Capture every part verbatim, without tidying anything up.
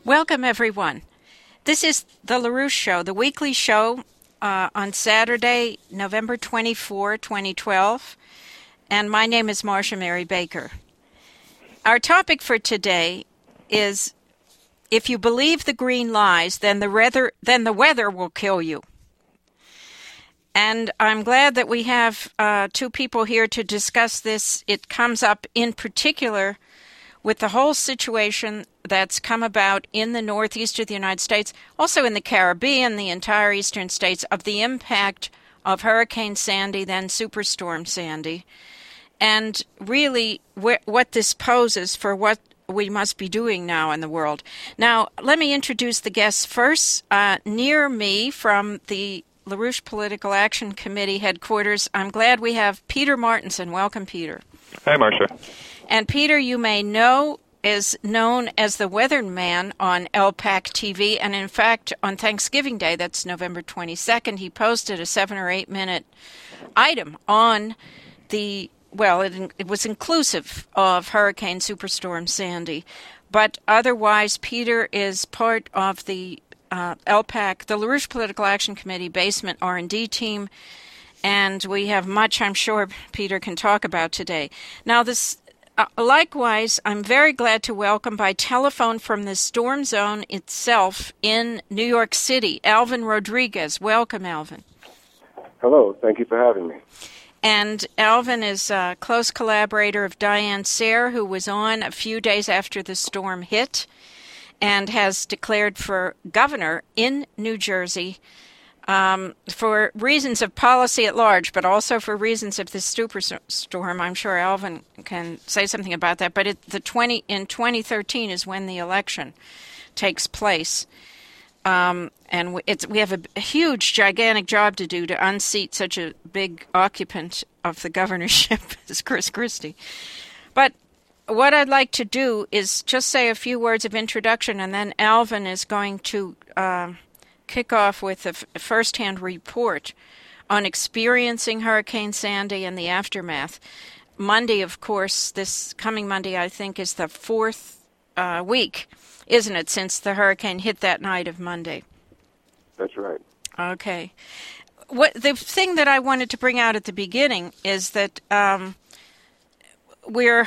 Welcome, everyone. This is the LaRouche Show, the weekly show uh, on Saturday, November twenty-fourth, twenty twelve, and my name is Marcia Mary Baker. Our topic for today is, if you believe the green lies, then the weather, then the weather will kill you. And I'm glad that we have uh, two people here to discuss this. It comes up in particular with the whole situation that's come about in the northeast of the United States, also in the Caribbean, the entire eastern states, of the impact of Hurricane Sandy, then Superstorm Sandy, and really wh- what this poses for what we must be doing now in the world. Now, let me introduce the guests first. Uh, near me from the LaRouche Political Action Committee headquarters, I'm glad we have Peter Martinson. Welcome, Peter. Hi, Marcia. And Peter, you may know, is known as the Weatherman on L PAC T V. And in fact, on Thanksgiving Day, that's November twenty-second, he posted a seven or eight minute item on the, well, it, it was inclusive of Hurricane Superstorm Sandy. But otherwise, Peter is part of the uh, L PAC, the LaRouche Political Action Committee basement R and D team. And we have much, I'm sure, Peter can talk about today. Now, this Uh, likewise, I'm very glad to welcome by telephone from the storm zone itself in New York City, Alvin Rodriguez. Welcome, Alvin. Hello. Thank you for having me. And Alvin is a close collaborator of Diane Sayre, who was on a few days after the storm hit and has declared for governor in New Jersey Um, for reasons of policy at large, but also for reasons of this superstorm. I'm sure Alvin can say something about that. But it, the twenty in twenty thirteen is when the election takes place, um, and it's we have a, a huge, gigantic job to do to unseat such a big occupant of the governorship as Chris Christie. But what I'd like to do is just say a few words of introduction, and then Alvin is going to Uh, kick off with a f- first-hand report on experiencing Hurricane Sandy and the aftermath. Monday, of course, this coming Monday, I think, is the fourth uh, week, isn't it, since the hurricane hit that night of Monday? That's right. Okay. What the thing that I wanted to bring out at the beginning is that um, we're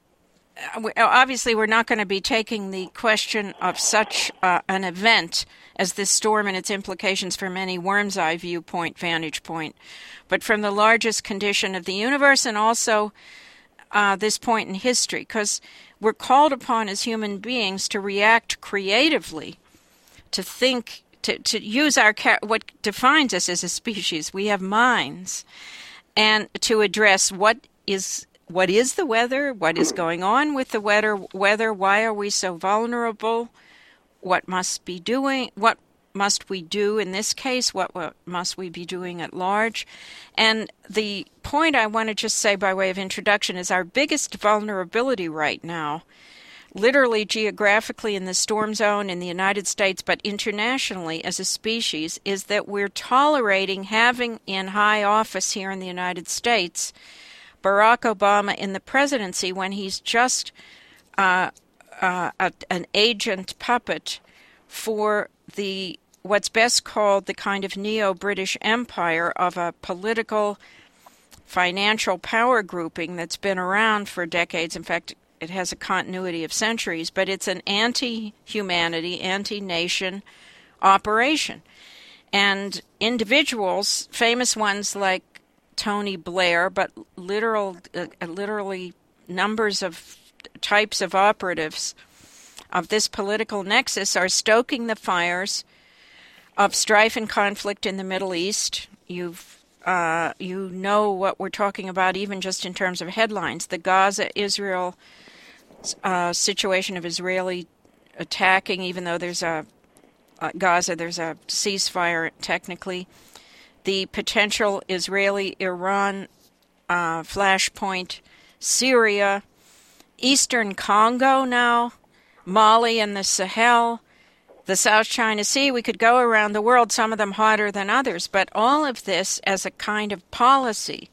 obviously we're not going to be taking the question of such uh, an event as this storm and its implications from any worm's eye viewpoint, vantage point, but from the largest condition of the universe and also uh, this point in history, because we're called upon as human beings to react creatively, to think, to, to use our what defines us as a species. We have minds, and to address what is What is the weather? What is going on with the weather? Weather? Why are we so vulnerable? What must be doing? What must we do in this case? What, what must we be doing at large? And the point I want to just say by way of introduction is our biggest vulnerability right now, literally geographically in the storm zone in the United States, but internationally as a species, is that we're tolerating having in high office here in the United States Barack Obama in the presidency when he's just uh, uh, a, an agent puppet for the what's best called the kind of neo-British empire of a political, financial power grouping that's been around for decades. In fact, it has a continuity of centuries, but it's an anti-humanity, anti-nation operation. And individuals, famous ones like Tony Blair, but literal, uh, literally numbers of types of operatives of this political nexus are stoking the fires of strife and conflict in the Middle East. You've, uh, you know what we're talking about, even just in terms of headlines. The Gaza-Israel uh, situation of Israeli attacking, even though there's a uh, Gaza, there's a ceasefire technically. The potential Israeli-Iran uh, flashpoint, Syria, Eastern Congo now, Mali and the Sahel, the South China Sea. We could go around the world, some of them hotter than others, but all of this as a kind of policy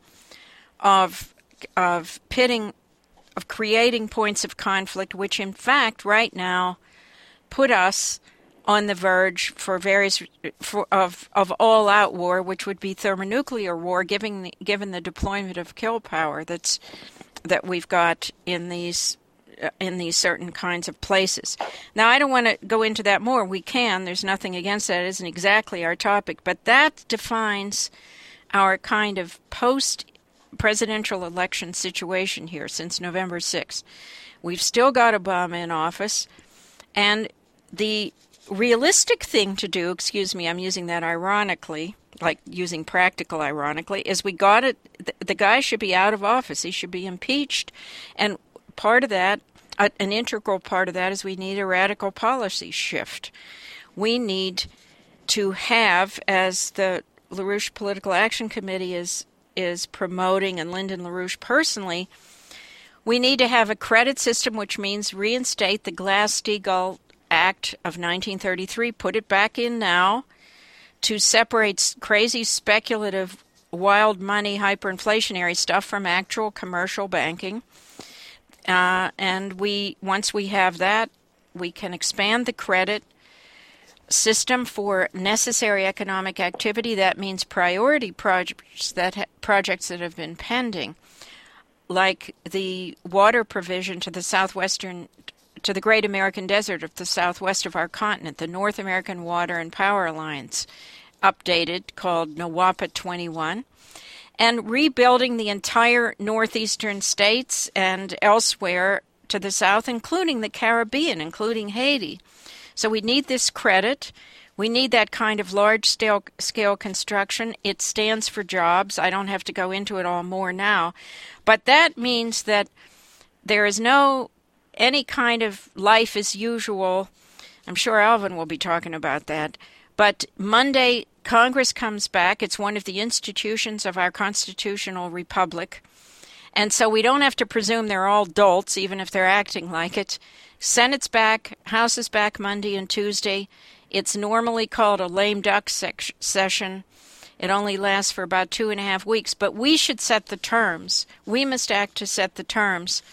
of of pitting, of creating points of conflict, which in fact right now put us on the verge for various for, of of all-out war, which would be thermonuclear war, given the, given the deployment of kill power that's that we've got in these uh, in these certain kinds of places. Now, I don't want to go into that more. We can. There's nothing against that. It isn't exactly our topic, but that defines our kind of post-presidential election situation here since November sixth. We've still got Obama in office, and the realistic thing to do, excuse me, I'm using that ironically, like using practical ironically, is we got it, the, the guy should be out of office. He should be impeached. And part of that, uh, an integral part of that, is we need a radical policy shift. We need to have, as the LaRouche Political Action Committee is, is promoting, and Lyndon LaRouche personally, we need to have a credit system, which means reinstate the Glass-Steagall Act of nineteen thirty-three, put it back in now to separate crazy speculative wild money hyperinflationary stuff from actual commercial banking. Uh, and we once we have that, we can expand the credit system for necessary economic activity. That means priority projects that ha- projects that have been pending, like the water provision to the southwestern to the Great American Desert of the southwest of our continent, the North American Water and Power Alliance, updated, called NWAPA twenty-one, and rebuilding the entire northeastern states and elsewhere to the south, including the Caribbean, including Haiti. So we need this credit. We need that kind of large-scale scale construction. It stands for jobs. I don't have to go into it all more now. But that means that there is no any kind of life as usual. I'm sure Alvin will be talking about that. But Monday, Congress comes back. It's one of the institutions of our constitutional republic. And so we don't have to presume they're all dolts, even if they're acting like it. Senate's back, House is back Monday and Tuesday. It's normally called a lame duck sec- session. It only lasts for about two and a half weeks. But we should set the terms. We must act to set the terms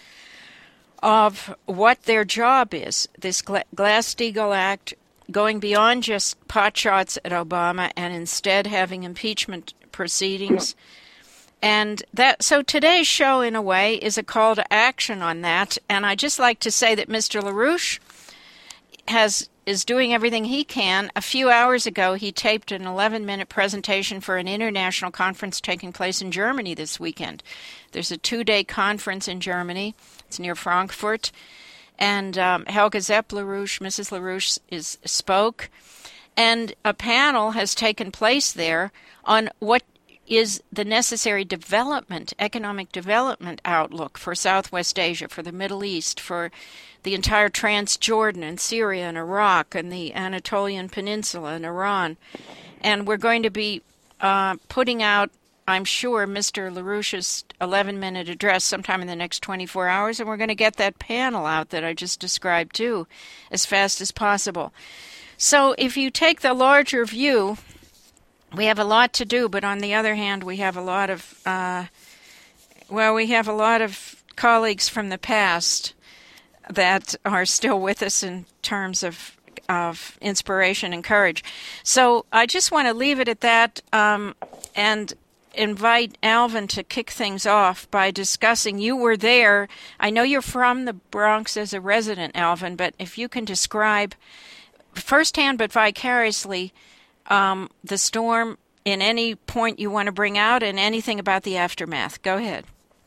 of what their job is. This Glass-Steagall Act, going beyond just pot shots at Obama and instead having impeachment proceedings. And that, so today's show, in a way, is a call to action on that. And I'd just like to say that Mister LaRouche has is doing everything he can. A few hours ago, he taped an eleven-minute presentation for an international conference taking place in Germany this weekend. There's a two-day conference in Germany. It's near Frankfurt. And um, Helga Zepp LaRouche, Missus LaRouche, is, spoke. And a panel has taken place there on what is the necessary development, economic development outlook for Southwest Asia, for the Middle East, for the entire Transjordan and Syria and Iraq and the Anatolian Peninsula and Iran. And we're going to be uh, putting out, I'm sure, Mister LaRouche's eleven-minute address sometime in the next twenty-four hours, and we're going to get that panel out that I just described, too, as fast as possible. So if you take the larger view, we have a lot to do, but on the other hand, we have a lot of, uh, well, we have a lot of colleagues from the past that are still with us in terms of of inspiration and courage. So I just want to leave it at that um, and invite Alvin to kick things off by discussing, you were there. I know you're from the Bronx as a resident, Alvin, but if you can describe firsthand but vicariously um, the storm in any point you want to bring out and anything about the aftermath. Go ahead.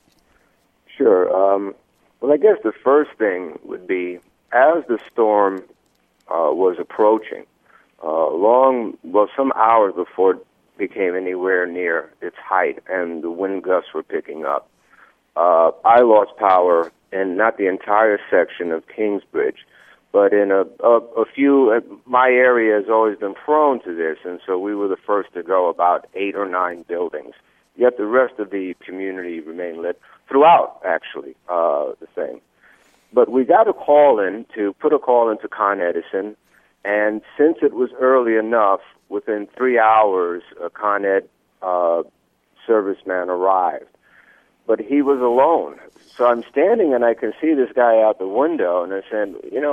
Sure. Um, well, I guess the first thing would be, as the storm uh, was approaching, uh, long, well, some hours before it became anywhere near its height and the wind gusts were picking up, uh, I lost power in not the entire section of Kingsbridge, but in a, a, a few. Uh, my area has always been prone to this, and so we were the first to go, about eight or nine buildings. Yet the rest of the community remained lit throughout, actually, uh, the thing. But we got a call in to put a call into Con Edison, and since it was early enough, within three hours, a Con Ed uh, serviceman arrived. But he was alone. So I'm standing and I can see this guy out the window, and I said, you know,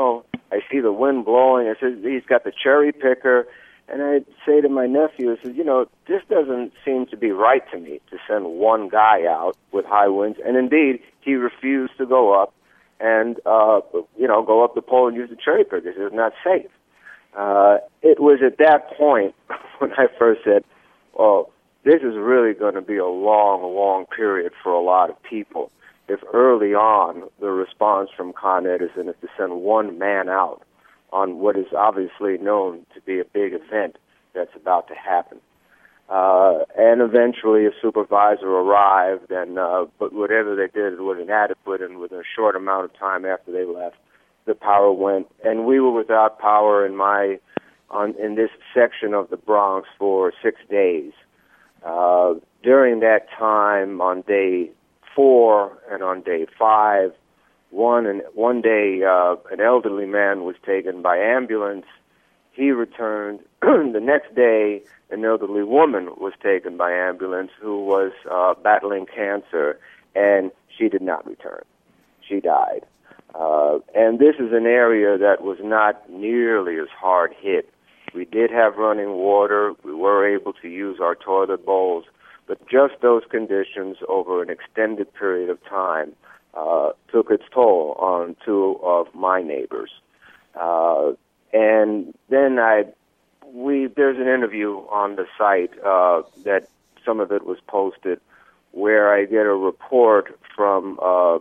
I see the wind blowing. I said, he's got the cherry picker. And I say to my nephew, I said, you know, this doesn't seem to be right to me to send one guy out with high winds. And indeed, he refused to go up and, uh, you know, go up the pole and use the cherry picker. It was not safe. Uh, it was at that point when I first said, well, this is really going to be a long, long period for a lot of people. If early on the response from Con Edison is to send one man out on what is obviously known to be a big event that's about to happen. Uh, and eventually a supervisor arrived, and uh, but whatever they did was inadequate, and within a short amount of time after they left, the power went, and we were without power in my on in this section of the Bronx for six days. Uh, during that time, on day four and on day five, one and one day uh, an elderly man was taken by ambulance. He returned. The next day, an elderly woman was taken by ambulance who was uh, battling cancer, and she did not return. She died. Uh, and this is an area that was not nearly as hard hit. We did have running water. We were able to use our toilet bowls, but just those conditions over an extended period of time uh, took its toll on two of my neighbors. Uh, and then I, we there's an interview on the site uh, that some of it was posted, where I get a report from a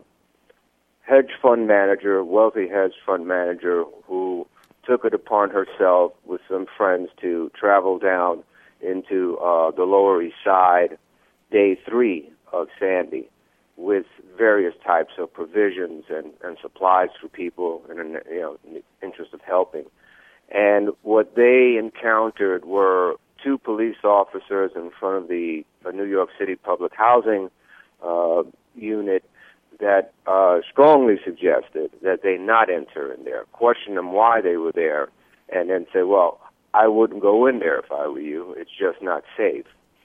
hedge fund manager, wealthy hedge fund manager, who took it upon herself with some friends to travel down into uh, the Lower East Side, day three of Sandy, with various types of provisions and, and supplies for people in an you know, in the interest of helping. And what they encountered were two police officers in front of the uh, New York City Public Housing uh, unit that uh, strongly suggested that they not enter in there, question them why they were there, and then say, well, I wouldn't go in there if I were you. It's just not safe.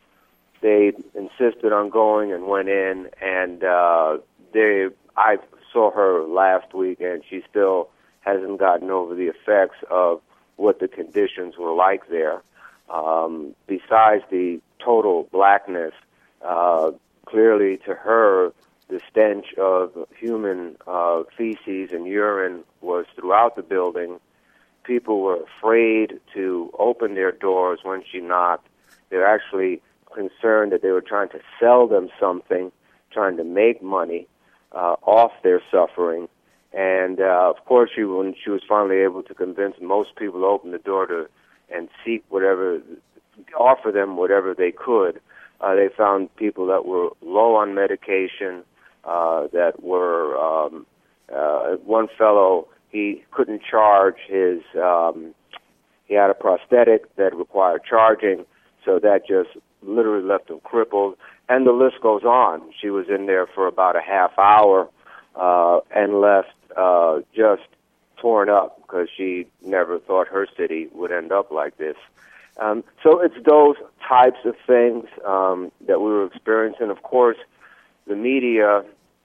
They insisted on going and went in, and uh, they. I saw her last week, and she still hasn't gotten over the effects of what the conditions were like there. Um, besides the total blackness, uh, clearly to her, the stench of human uh, feces and urine was throughout the building. People were afraid to open their doors when she knocked. They were actually concerned that they were trying to sell them something, trying to make money uh, off their suffering. And, uh, of course, she, when she was finally able to convince most people to open the door to and seek whatever, offer them whatever they could, uh, they found people that were low on medication, uh, that were, um, uh, one fellow, he couldn't charge his, um, he had a prosthetic that required charging, so that just literally left him crippled. And the list goes on. She was in there for about a half hour uh, and left uh, just torn up because she never thought her city would end up like this. Um, so it's those types of things um, that we were experiencing. Of course, the media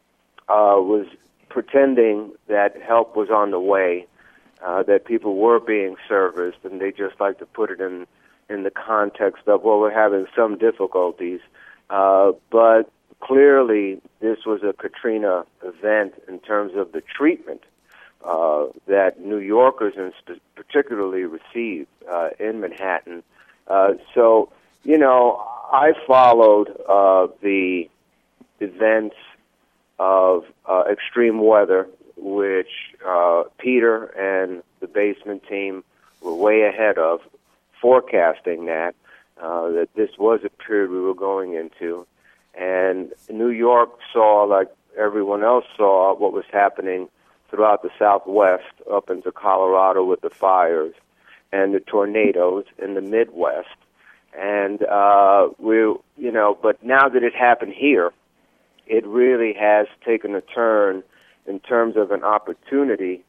uh, was pretending that help was on the way, uh, that people were being serviced, and they just like to put it in, in the context of, well, we're having some difficulties. Uh, but clearly, this was a Katrina event in terms of the treatment uh, that New Yorkers in sp- particularly received uh, in Manhattan. Uh, so, you know, I followed uh, the events of uh, extreme weather, which uh, Peter and the basement team were way ahead of, forecasting that, uh, that this was a period we were going into. And New York saw, like everyone else saw, what was happening throughout the Southwest up into Colorado with the fires and the tornadoes in the Midwest. And uh, we, you know, but now that it happened here, it really has taken a turn in terms of an opportunity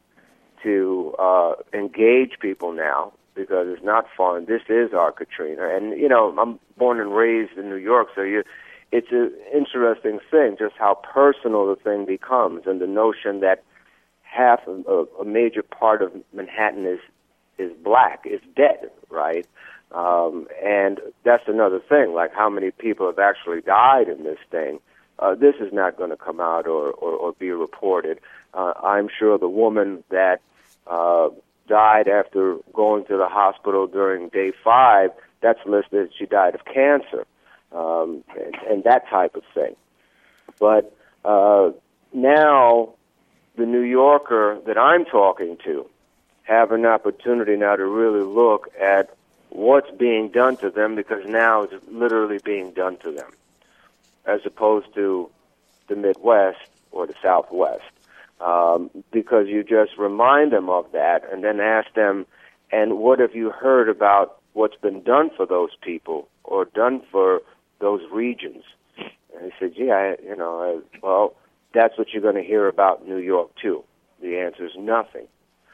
to uh, engage people now, because it's not fun. This is our Katrina. And, you know, I'm born and raised in New York, so you, it's an interesting thing, just how personal the thing becomes, and the notion that half of a, a major part of Manhattan is is black, is dead, right? Um, and that's another thing, like how many people have actually died in this thing. Uh, this is not going to come out or, or, or be reported. Uh, I'm sure the woman that uh, died after going to the hospital during day five, that's listed, she died of cancer, um, and, and that type of thing. But uh, now the New Yorker that I'm talking to have an opportunity now to really look at what's being done to them, because now it's literally being done to them, as opposed to the Midwest or the Southwest. Um, because you just remind them of that and then ask them, and what have you heard about what's been done for those people or done for those regions? And he said, gee, I, you know, I, well, that's what you're going to hear about New York, too. The answer is nothing.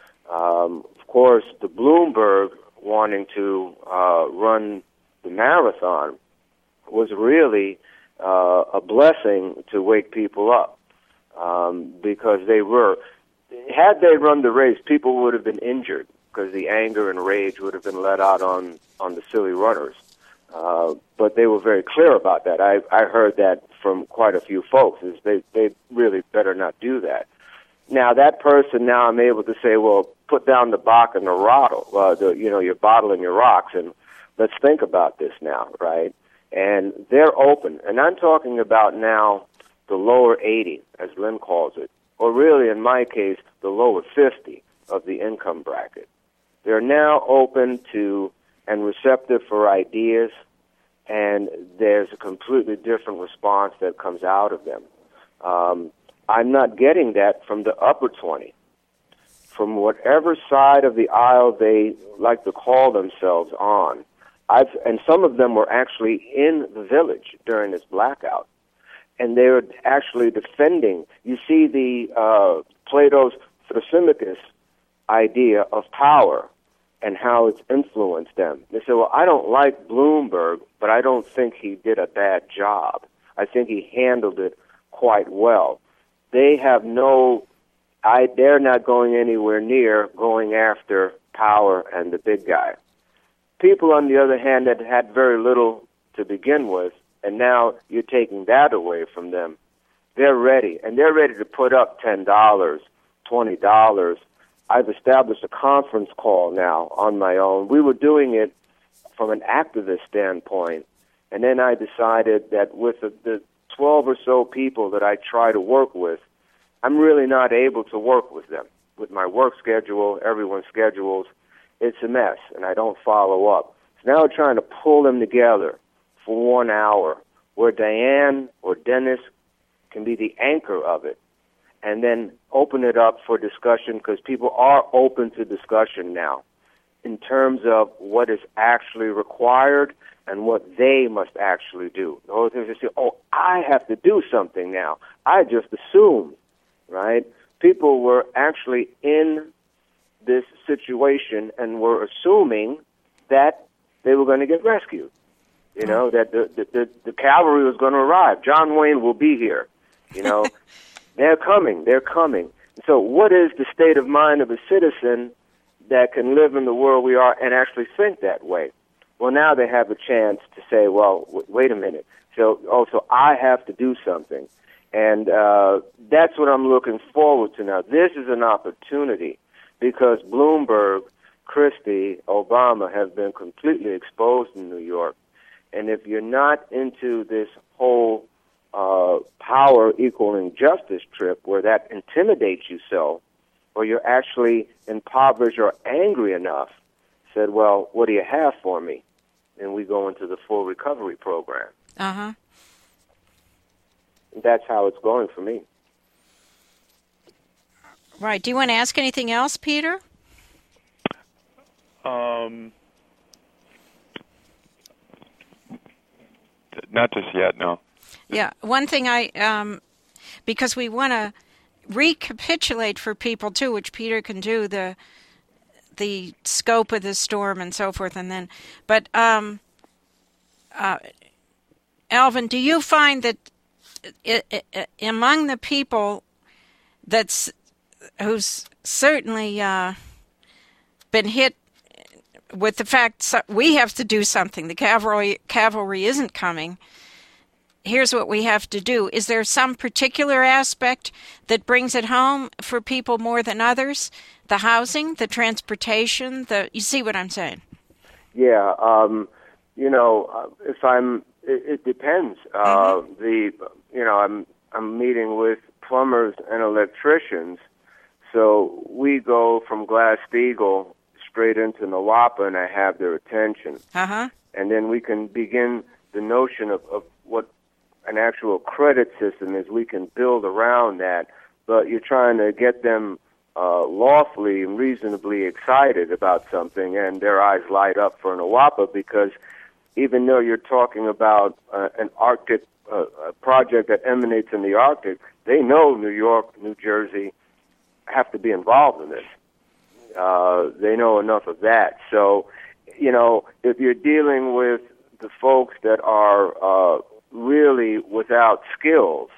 Um, of course, the Bloomberg wanting to uh, run the marathon was really uh, a blessing to wake people up, um, because they were, had they run the race, people would have been injured because the anger and rage would have been let out on, on the silly runners. Uh, but they were very clear about that. I, I heard that from quite a few folks, is they, they really better not do that. Now, that person, now I'm able to say, well, put down the Bach and the Rottle, uh, the, you know, your bottle and your rocks, and let's think about this now, right? And they're open. And I'm talking about now the lower eighty, as Lynn calls it, or really, in my case, the lower fifty of the income bracket. They're now open to and receptive for ideas, and there's a completely different response that comes out of them. Um, I'm not getting that from the upper twenty. From whatever side of the aisle they like to call themselves on. I've, and some of them were actually in the Village during this blackout, and they were actually defending. You see the uh, Plato's Thrasymachus idea of power and how it's influenced them. They say, well, I don't like Bloomberg, but I don't think he did a bad job. I think he handled it quite well. They have no, I, they're not going anywhere near going after power and the big guy. People, on the other hand, that had very little to begin with, and now you're taking that away from them, they're ready. And they're ready to put up ten dollars, twenty dollars. I've established a conference call now on my own. We were doing it from an activist standpoint, and then I decided that with the, the twelve or so people that I try to work with, I'm really not able to work with them. With my work schedule, everyone's schedules, it's a mess, and I don't follow up. So now we're trying to pull them together for one hour, where Diane or Dennis can be the anchor of it, and then open it up for discussion, because people are open to discussion now in terms of what is actually required and what they must actually do. The whole thing is to say, oh, I have to do something now. I just assumed, right? People were actually in this situation and were assuming that they were going to get rescued. You know, that the, the, the, the cavalry was going to arrive. John Wayne will be here. You know, they're coming. They're coming. So what is the state of mind of a citizen that can live in the world we are and actually think that way? Well, now they have a chance to say, well, w- wait a minute. So, oh, so I have to do something. And uh, that's what I'm looking forward to now. This is an opportunity, because Bloomberg, Christie, Obama have been completely exposed in New York. And if you're not into this whole uh, power equaling justice trip where that intimidates you so, or you're actually impoverished or angry enough, said, well, what do you have for me? And we go into the full recovery program. Uh-huh. That's how it's going for me. Right. Do you want to ask anything else, Peter? Um, not just yet, no. Yeah. One thing I, um, because we want to recapitulate for people too, which Peter can do, the the scope of the storm and so forth, and then, but um, uh, Alvin, do you find that it, it, among the people that's who's certainly uh, been hit with the fact so we have to do something. The cavalry cavalry isn't coming. Here's what we have to do. Is there some particular aspect that brings it home for people more than others? The housing, the transportation, the you see what I'm saying? Yeah, um, you know, if I'm, it, it depends. Uh, Mm-hmm. The, you know, I'm I'm meeting with plumbers and electricians, so we go from Glass-Steagall straight into Nawapa, and I have their attention, Uh-huh. and then we can begin the notion of, of what an actual credit system is. We can build around that, but you're trying to get them uh, lawfully and reasonably excited about something, and their eyes light up for Nawapa, because even though you're talking about uh, an Arctic uh, a project that emanates in the Arctic, they know New York, New Jersey have to be involved in this. Uh, they know enough of that. So, you know, if you're dealing with the folks that are uh, really without skills,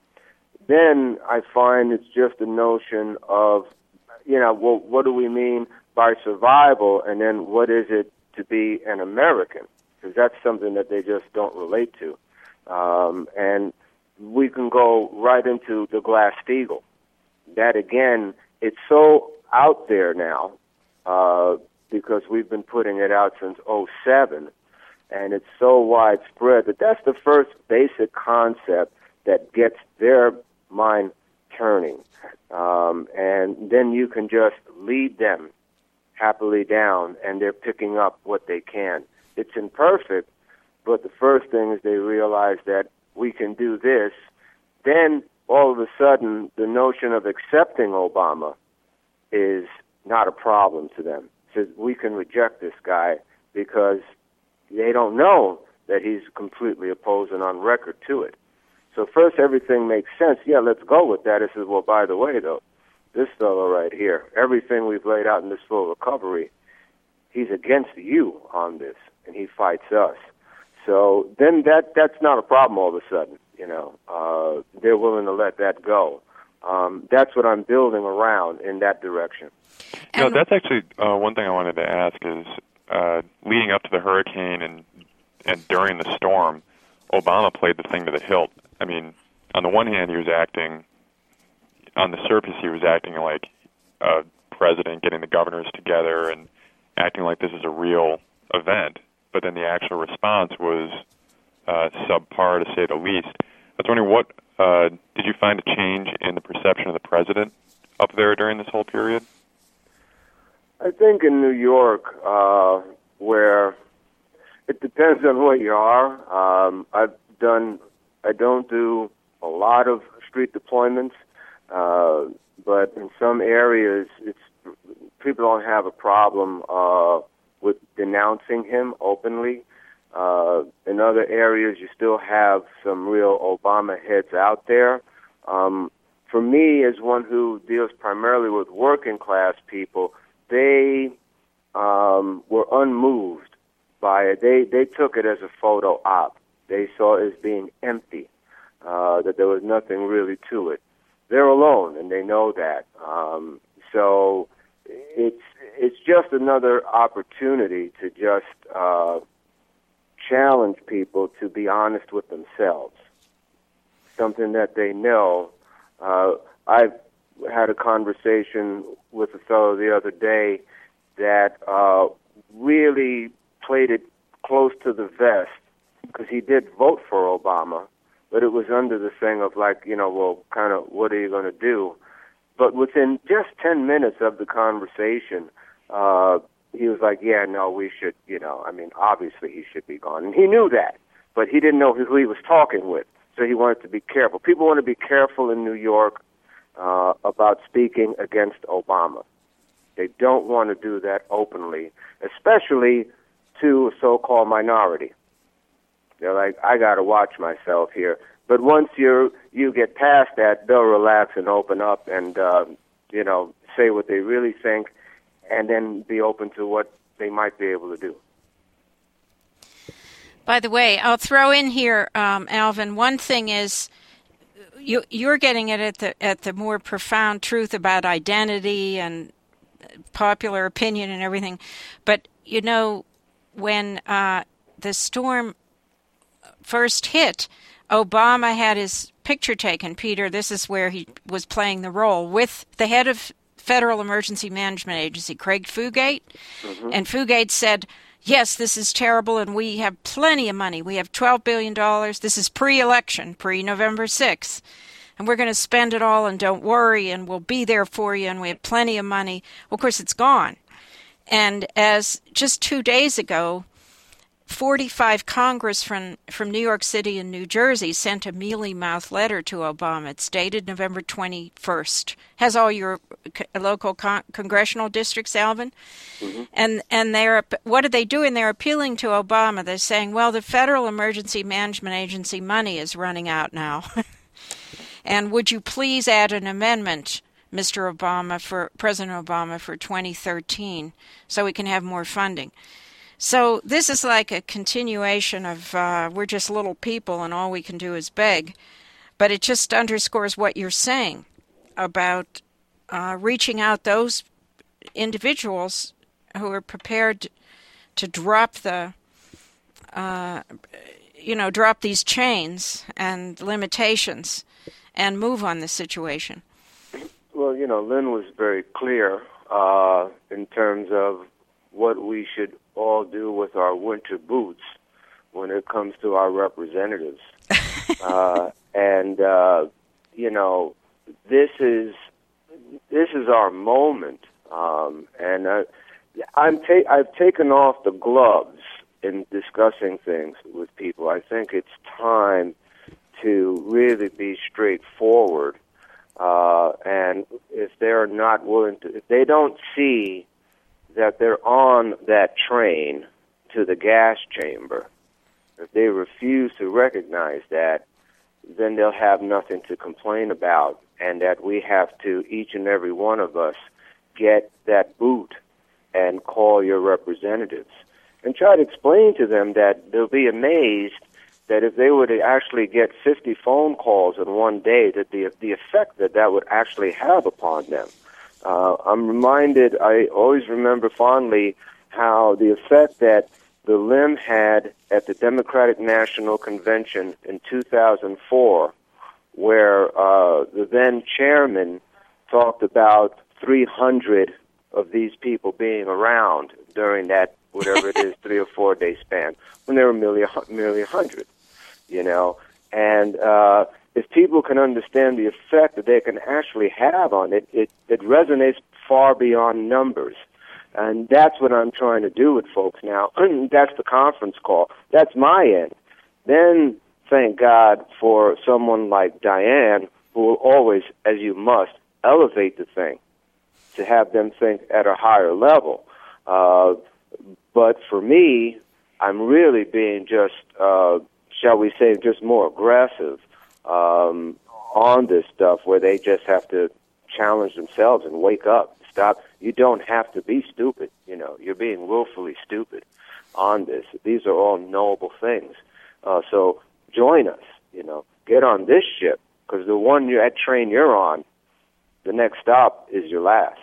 then I find it's just a notion of, you know, well, what do we mean by survival, and then what is it to be an American? Because that's something that they just don't relate to. Um, and we can go right into the Glass-Steagall. That, again, it's so out there now uh, because we've been putting it out since oh seven, and it's so widespread that that's the first basic concept that gets their mind turning. Um, and then you can just lead them happily down, and they're picking up what they can. It's imperfect, but the first thing is they realize that we can do this. Then all of a sudden, the notion of accepting Obama is not a problem to them. Says we can reject this guy because they don't know that he's completely opposed and on record to it. So first, everything makes sense. Yeah, let's go with that. It says, well, by the way, though, this fellow right here, everything we've laid out in this full recovery, he's against you on this, and he fights us. So then that that's not a problem all of a sudden. You know, uh, they're willing to let that go. Um, that's what I'm building around in that direction. You know, that's actually uh, one thing I wanted to ask is uh, leading up to the hurricane and and during the storm, Obama played the thing to the hilt. I mean, on the one hand, he was acting, on the surface, he was acting like a president getting the governors together and acting like this is a real event. But then the actual response was uh, subpar, to say the least. I was wondering, what uh, did you find a change in the perception of the president up there during this whole period? I think in New York, uh, where it depends on where you are. Um, I've done, I don't do a lot of street deployments, uh, but in some areas, it's people don't have a problem uh, with denouncing him openly. Uh, in other areas, you still have some real Obama heads out there. Um, for me, as one who deals primarily with working class people, they um, were unmoved by it. They they took it as a photo op. They saw it as being empty, uh, that there was nothing really to it. They're alone, and they know that. Um, so it's it's just another opportunity to just uh, challenge people to be honest with themselves, something that they know. Uh, I've had a conversation with a fellow the other day that uh, really played it close to the vest because he did vote for Obama, but it was under the thing of like, you know, well, kind of, what are you going to do? But within just ten minutes of the conversation, uh, he was like, yeah, no, we should, you know, I mean, obviously he should be gone. And he knew that, but he didn't know who he was talking with, so he wanted to be careful. People want to be careful in New York uh, about speaking against Obama. They don't want to do that openly, especially to a so-called minority. They're like, I got to watch myself here. But once you you get past that, they'll relax and open up and, uh, you know, say what they really think and then be open to what they might be able to do. By the way, I'll throw in here, um, Alvin, one thing is you, you're getting it at the at the more profound truth about identity and popular opinion and everything. But, you know, when uh, the storm first hit, Obama had his picture taken. Peter, this is where he was playing the role with the head of Federal Emergency Management Agency, Craig Fugate. Mm-hmm. And Fugate said, yes, this is terrible, and we have plenty of money. We have twelve billion dollars. This is pre-election, pre-November sixth. And we're going to spend it all, and don't worry, and we'll be there for you, and we have plenty of money. Well, of course, it's gone. And as just two days ago, forty-five congressmen from New York City and New Jersey sent a mealy-mouthed letter to Obama. It's dated November twenty-first. Has all your local con- congressional districts, Alvin? Mm-hmm. And and they're what are they doing? They're appealing to Obama. They're saying, well, the Federal Emergency Management Agency money is running out now. And would you please add an amendment, Mister Obama, for President Obama, for twenty thirteen, so we can have more funding? So this is like a continuation of uh, we're just little people and all we can do is beg. But it just underscores what you're saying about uh, reaching out those individuals who are prepared to drop the, uh, you know, drop these chains and limitations and move on the situation. Well, you know, Lynn was very clear uh, in terms of what we should all do with our winter boots when it comes to our representatives. uh, and, uh, you know, this is this is our moment. Um, and uh, I'm ta- I've taken off the gloves in discussing things with people. I think it's time to really be straightforward. Uh, and if they're not willing to, if they don't see that they're on that train to the gas chamber, if they refuse to recognize that, then they'll have nothing to complain about, and that we have to, each and every one of us, get that boot and call your representatives. And try to explain to them that they'll be amazed that if they were to actually get fifty phone calls in one day, that the the effect that that would actually have upon them. Uh, I'm reminded, I always remember fondly how the effect that the Lim had at the Democratic National Convention in two thousand four, where uh, the then chairman talked about three hundred of these people being around during that, whatever it is, three or four day span, when there were merely, merely one hundred, you know. And uh, if people can understand the effect that they can actually have on it, it, it resonates far beyond numbers. And that's what I'm trying to do with folks now. That's the conference call. That's my end. Then, thank God for someone like Diane, who will always, as you must, elevate the thing to have them think at a higher level. Uh, but for me, I'm really being just, uh, shall we say, just more aggressive um, on this stuff, where they just have to challenge themselves and wake up. Stop. You don't have to be stupid. You know, you're being willfully stupid on this. These are all knowable things. Uh, so join us. You know, get on this ship, because the one you that train you're on, the next stop is your last.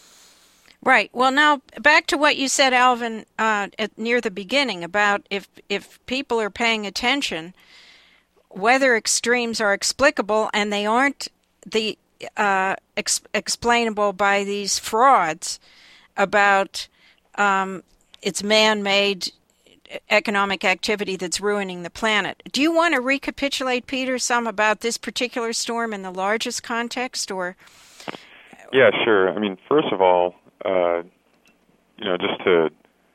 Right. Well, now back to what you said, Alvin, uh, at, near the beginning about if if people are paying attention, weather extremes are explicable, and they aren't the uh, ex- explainable by these frauds about um, it's man-made economic activity that's ruining the planet. Do you want to recapitulate, Peter, some about this particular storm in the largest context, or? Yeah, sure. I mean, first of all, uh, you know, just to,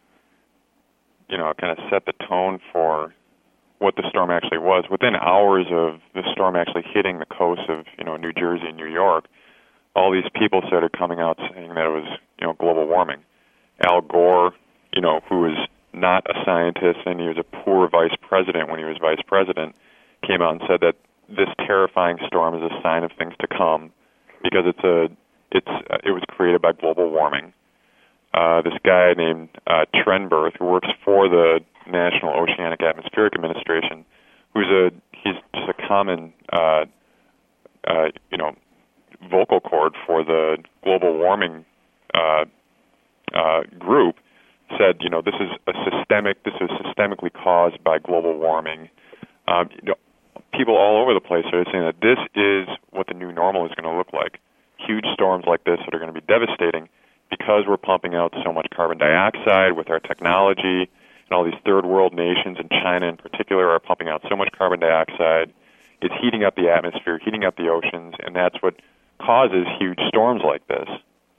you know, kind of set the tone for what the storm actually was. Within hours of the storm actually hitting the coast of, you know, New Jersey and New York, all these people started coming out saying that it was, you know, global warming. Al Gore, you know, who was not a scientist and he was a poor vice president when he was vice president, came out and said that this terrifying storm is a sign of things to come because it's a it's uh, it was created by global warming. Uh, this guy named uh, Trenberth, who works for the National Oceanic Atmospheric Administration, who's a he's just a common uh, uh, you know, vocal cord for the global warming uh, uh, group, said, you know, this is a systemic, this is systemically caused by global warming. Um, you know, people all over the place are saying that this is what the new normal is going to look like. Huge storms like this that are going to be devastating because we're pumping out so much carbon dioxide with our technology, and all these third world nations, and China in particular, are pumping out so much carbon dioxide. It's heating up the atmosphere, heating up the oceans, and that's what causes huge storms like this.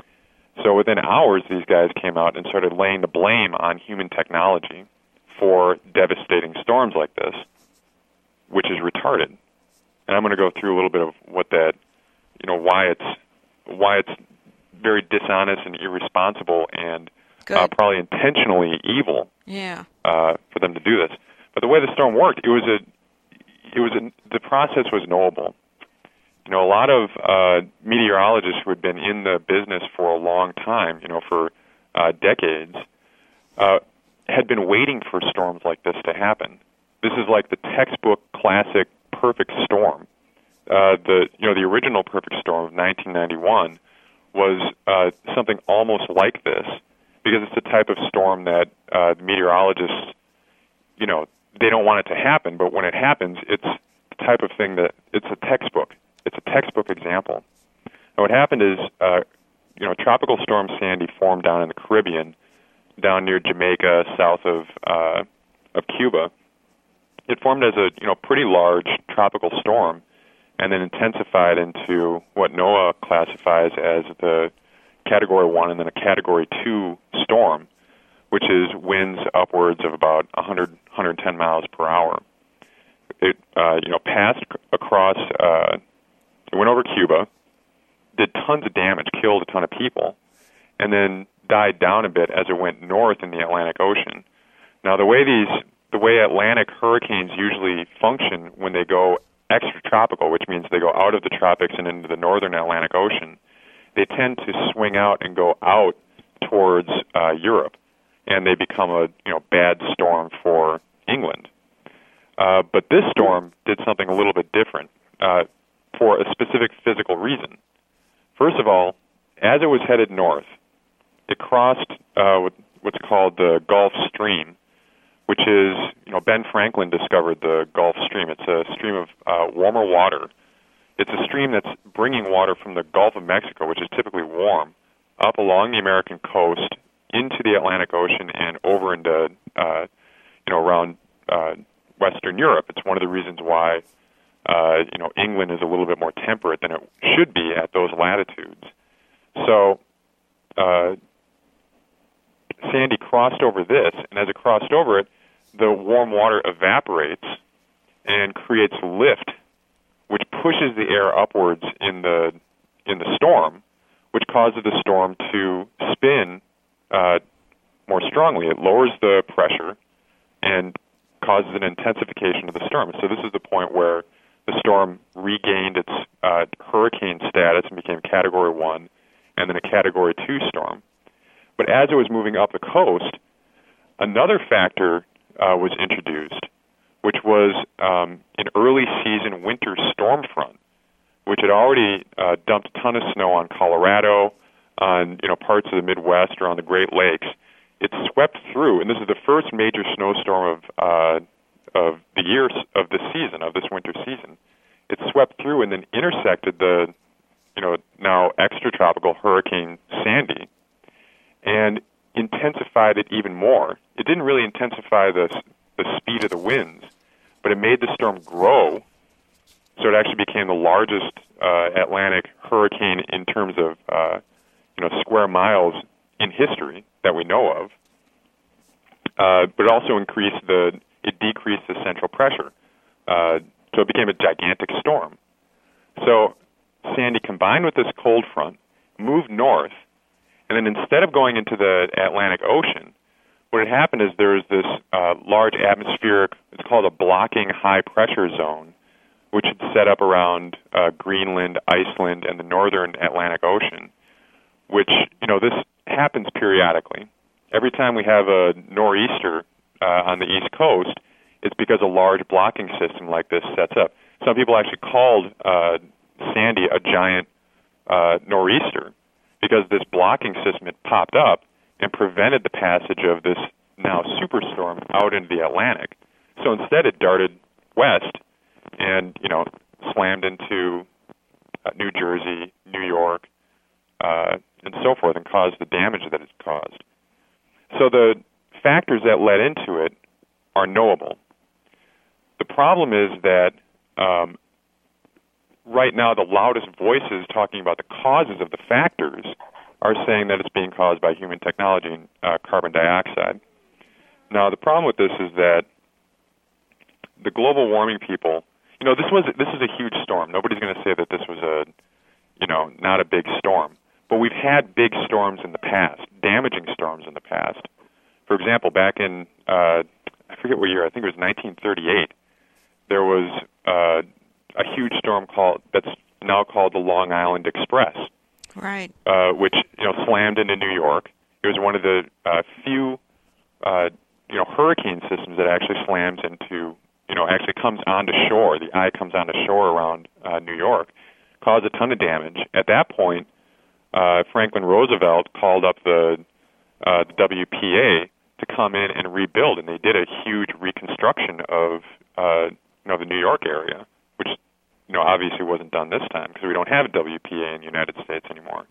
So within hours, these guys came out and started laying the blame on human technology for devastating storms like this, which is retarded. And I'm going to go through a little bit of what that, you know, why it's why it's very dishonest and irresponsible and uh, probably intentionally evil. Yeah. Uh, for them to do this. But the way the storm worked, it was a, it was a, the process was knowable. You know, a lot of uh, meteorologists who had been in the business for a long time, you know, for uh, decades, uh, had been waiting for storms like this to happen. This is like the textbook classic perfect storm. Uh, the you know the original perfect storm of nineteen ninety-one was uh, something almost like this, because it's the type of storm that uh, the meteorologists, you know, they don't want it to happen, but when it happens, it's the type of thing that it's a textbook. It's a textbook example. And what happened is, uh, you know, Tropical Storm Sandy formed down in the Caribbean, down near Jamaica, south of uh, of Cuba. It formed as a you know pretty large tropical storm, and then intensified into what NOAA classifies as the Category one and then a Category two storm, which is winds upwards of about one hundred, one hundred ten miles per hour. It uh, you know passed across, uh, it went over Cuba, did tons of damage, killed a ton of people, and then died down a bit as it went north in the Atlantic Ocean. Now, the way these, the way Atlantic hurricanes usually function when they go extratropical, which means they go out of the tropics and into the northern Atlantic Ocean, they tend to swing out and go out towards uh, Europe, and they become a you know bad storm for England. Uh, but this storm did something a little bit different uh, for a specific physical reason. First of all, as it was headed north, it crossed uh, what's called the Gulf Stream, which is, you know, Ben Franklin discovered the Gulf Stream. It's a stream of uh, warmer water. It's a stream that's bringing water from the Gulf of Mexico, which is typically warm, up along the American coast into the Atlantic Ocean and over into, uh, you know, around uh, Western Europe. It's one of the reasons why, uh, you know, England is a little bit more temperate than it should be at those latitudes. So, uh, Sandy crossed over this, and as it crossed over it, the warm water evaporates and creates lift, which pushes the air upwards in the in the storm, which causes the storm to spin uh, more strongly. It lowers the pressure and causes an intensification of the storm. So this is the point where the storm regained its uh, hurricane status and became Category one, and then a Category two storm. But as it was moving up the coast, another factor uh, was introduced, which was um, an early season winter storm front, which had already uh, dumped a ton of snow on Colorado, on you know parts of the Midwest or on the Great Lakes. It swept through, and this is the first major snowstorm of uh, of the year of the season, of this winter season. It swept through and then intersected the you know now extratropical Hurricane Sandy, and intensified it even more. It didn't really intensify the the speed of the winds, but it made the storm grow, so it actually became the largest uh, Atlantic hurricane in terms of uh, you know square miles in history that we know of. Uh, but it also increased the it decreased the central pressure, uh, so it became a gigantic storm. So Sandy, combined with this cold front, moved north. And then instead of going into the Atlantic Ocean, what had happened is there was this uh, large atmospheric, it's called a blocking high-pressure zone, which had set up around uh, Greenland, Iceland, and the northern Atlantic Ocean, which, you know, this happens periodically. Every time we have a nor'easter uh, on the East Coast, it's because a large blocking system like this sets up. Some people actually called uh, Sandy a giant uh, nor'easter, because this blocking system had popped up and prevented the passage of this now superstorm out into the Atlantic. So instead it darted west and, you know, slammed into uh, New Jersey, New York, uh, and so forth, and caused the damage that it caused. So the factors that led into it are knowable. The problem is that um, right now the loudest voices talking about the causes of the factors are saying that it's being caused by human technology and uh, carbon dioxide. Now, the problem with this is that the global warming people, you know, this was this is a huge storm. Nobody's going to say that this was a, you know, not a big storm. But we've had big storms in the past, damaging storms in the past. For example, back in, uh, I forget what year, I think it was nineteen thirty-eight, there was uh, a huge storm called that's now called the Long Island Express. Right. Uh, which, you know, slammed into New York. It was one of the uh, few, uh, you know, hurricane systems that actually slams into, you know, actually comes onto shore. The eye comes onto shore around uh, New York, caused a ton of damage. At that point, uh, Franklin Roosevelt called up the, uh, the W P A to come in and rebuild, and they did a huge reconstruction of, uh, you know, the New York area, which, you know, obviously wasn't done this time because we don't have a W P A in the United States anymore.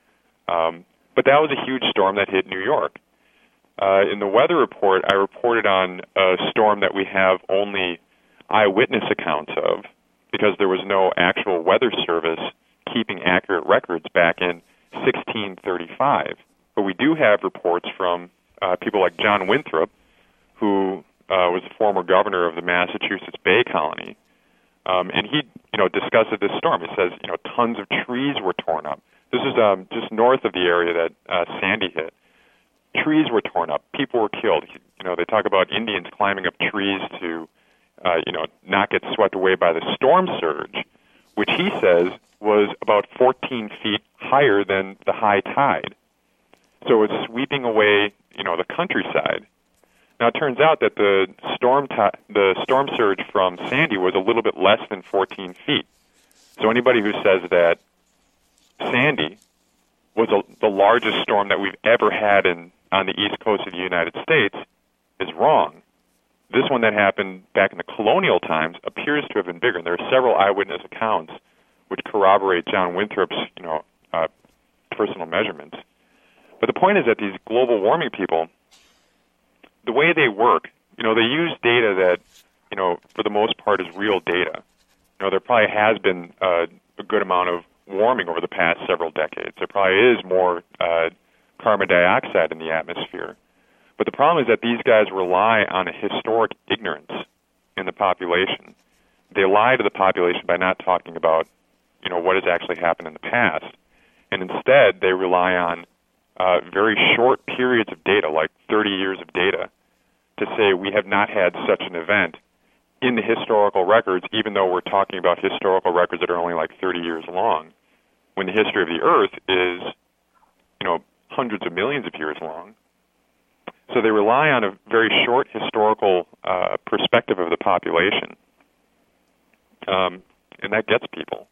Um, but that was a huge storm that hit New York. Uh, in the weather report, I reported on a storm that we have only eyewitness accounts of because there was no actual weather service keeping accurate records back in sixteen thirty-five. But we do have reports from uh, people like John Winthrop, who uh, was the former governor of the Massachusetts Bay Colony. Um, and he, you know, discusses this storm. He says, you know, tons of trees were torn up. This is um, just north of the area that uh, Sandy hit. Trees were torn up. People were killed. You know, they talk about Indians climbing up trees to, uh, you know, not get swept away by the storm surge, which he says was about fourteen feet higher than the high tide. So it was sweeping away, you know, the countryside. Now, it turns out that the storm t- the storm surge from Sandy was a little bit less than fourteen feet. So anybody who says that Sandy was a, the largest storm that we've ever had in on the east coast of the United States is wrong. This one that happened back in the colonial times appears to have been bigger, and there are several eyewitness accounts which corroborate John Winthrop's, you know, uh, personal measurements. But the point is that these global warming people, the way they work, you know, they use data that, you know, for the most part is real data. You know, there probably has been uh, a good amount of warming over the past several decades. There probably is more uh, carbon dioxide in the atmosphere. But the problem is that these guys rely on a historic ignorance in the population. They lie to the population by not talking about, you know, what has actually happened in the past. And instead, they rely on uh, very short periods of data, like thirty years of data, to say we have not had such an event in the historical records, even though we're talking about historical records that are only like thirty years long, when the history of the Earth is, you know, hundreds of millions of years long. So they rely on a very short historical uh, perspective of the population, um, and that gets people.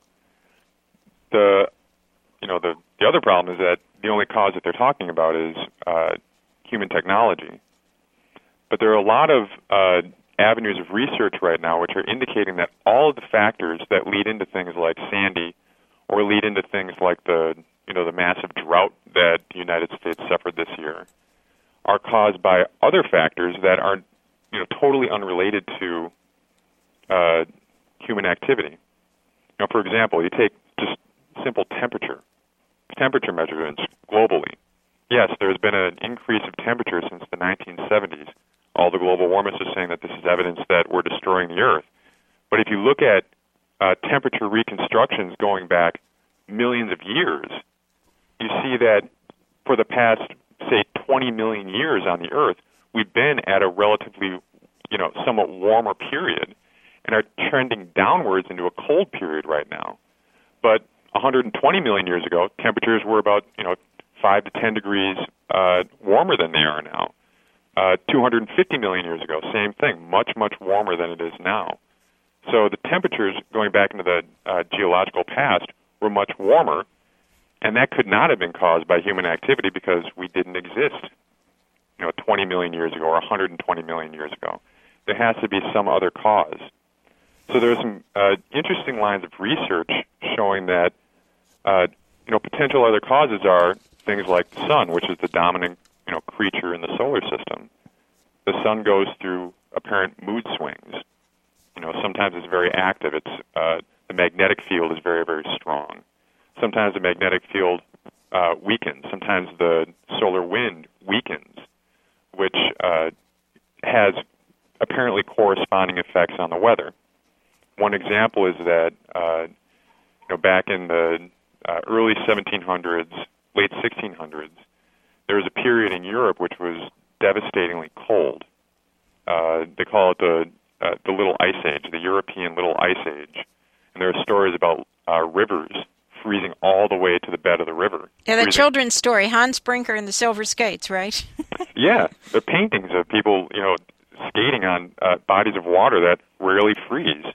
The, you know, the the other problem is that the only cause that they're talking about is uh, human technology. But there are a lot of uh, avenues of research right now which are indicating that all of the factors that lead into things like Sandy, or lead into things like the, you know, the massive drought that the United States suffered this year, are caused by other factors that are, you know, totally unrelated to uh, human activity. You know, for example, you take just simple temperature, temperature measurements globally. Yes, there's been an increase of temperature since the nineteen seventies. All the global warmers are saying that this is evidence that we're destroying the Earth. But if you look at uh, temperature reconstructions going back millions of years, you see that for the past, say, twenty million years on the Earth, we've been at a relatively, you know, somewhat warmer period and are trending downwards into a cold period right now. But one hundred twenty million years ago, temperatures were about, you know, five to ten degrees uh, warmer than they are now. Uh, two hundred fifty million years ago, same thing, much, much warmer than it is now. So the temperatures going back into the uh, geological past were much warmer, and that could not have been caused by human activity because we didn't exist, you know, twenty million years ago or one hundred twenty million years ago. There has to be some other cause. So there's some uh, interesting lines of research showing that, uh, you know, potential other causes are things like the sun, which is the dominant, you know, creature in the solar system. The sun goes through apparent mood swings. You know, sometimes it's very active. It's uh, the magnetic field is very, very strong. Sometimes the magnetic field uh, weakens. Sometimes the solar wind weakens, which uh, has apparently corresponding effects on the weather. One example is that uh, you know, back in the uh, early seventeen hundreds, late sixteen hundreds, there was a period in Europe which was devastatingly cold. Uh, they call it the uh, the Little Ice Age, the European Little Ice Age. And there are stories about uh, rivers freezing all the way to the bed of the river. Yeah, the freezing. children's story, Hans Brinker and the Silver Skates, right? Yeah, the paintings of people, you know, skating on uh, bodies of water that rarely freeze.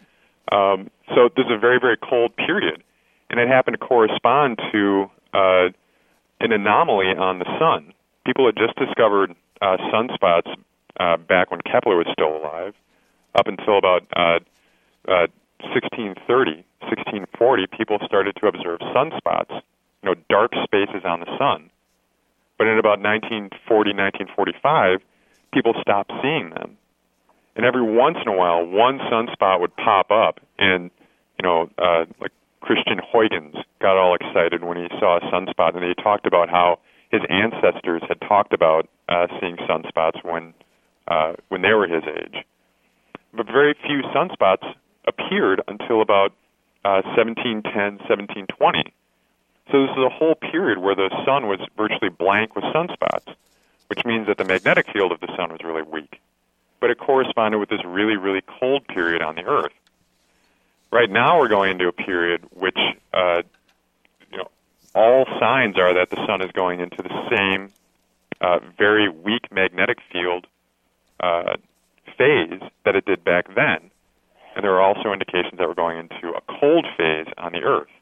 Um, so there's a very, very cold period, and it happened to correspond to uh, an anomaly on the sun. People had just discovered uh, sunspots uh, back when Kepler was still alive, up until about uh, uh, sixteen thirty, sixteen forty, people started to observe sunspots, you know, dark spaces on the sun. But in about nineteen forty, nineteen forty-five, people stopped seeing them. And every once in a while, one sunspot would pop up, and, you know, uh, like Christian Huygens got all excited when he saw a sunspot, and he talked about how his ancestors had talked about uh, seeing sunspots when uh, when they were his age. But very few sunspots appeared until about uh, seventeen ten, seventeen twenty. So this is a whole period where the sun was virtually blank with sunspots, which means that the magnetic field of the sun was really weak. But it corresponded with this really, really cold period on the Earth. Right now we're going into a period which, uh, you know, all signs are that the sun is going into the same uh, very weak magnetic field uh, phase that it did back then. And there are also indications that we're going into a cold phase on the Earth.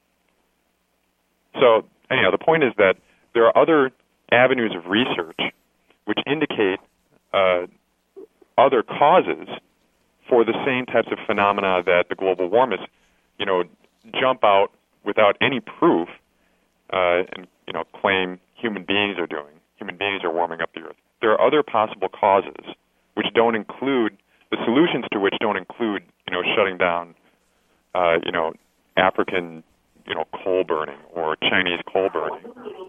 So, anyhow, the point is that there are other avenues of research which indicate uh, other causes for the same types of phenomena that the global warmists, you know, jump out without any proof uh, and, you know, claim human beings are doing. Human beings are warming up the Earth. There are other possible causes which don't include, the solutions to which don't include, you know, shutting down, uh, you know, African, you know, coal burning or Chinese coal burning.